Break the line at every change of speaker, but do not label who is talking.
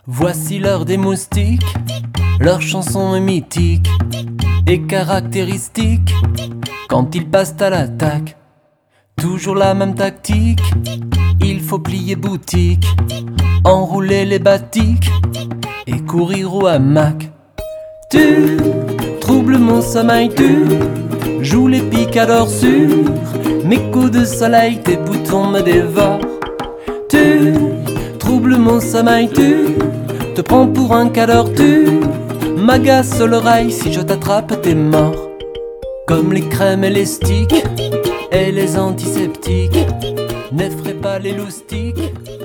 Voici l'heure des moustiques, leur chanson est mythique et caractéristique. Quand ils passent à l'attaque, toujours la même tactique. Il faut plier boutique, enrouler les batiks et courir au hamac. Tu troubles mon sommeil, tu joues les picadors sur mes coups de soleil, tes boutons me dévorent. Tu troubles mon sommeil, tu te prends pour un cador, tu m'agaces l'oreille, si je t'attrape t'es mort. Comme les crèmes et les sticks et les antiseptiques, n'effraie pas les loustiques.